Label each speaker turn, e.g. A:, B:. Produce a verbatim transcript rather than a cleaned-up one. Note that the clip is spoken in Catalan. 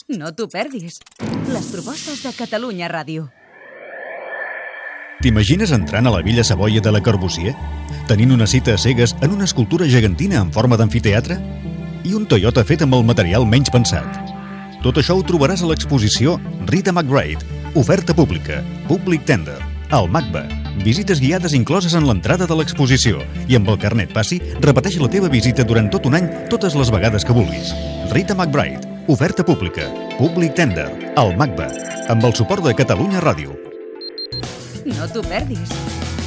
A: No t'ho perdis. Les propostes de Catalunya Ràdio.
B: T'imagines entrant a la Villa Savoia de Le Corbusier? Tenint una cita a cegues en una escultura gegantina en forma d'amfiteatre? I un Toyota fet amb el material menys pensat? Tot això ho trobaràs a l'exposició Rita McBride, oferta pública, Public Tender, al MACBA. Visites guiades incloses en l'entrada de l'exposició i amb el carnet passi repeteix la teva visita durant tot un any totes les vegades que vulguis. Rita McBride, oferta pública, Public Tender, al MACBA, amb el suport de Catalunya Ràdio.
A: No t'ho perdis.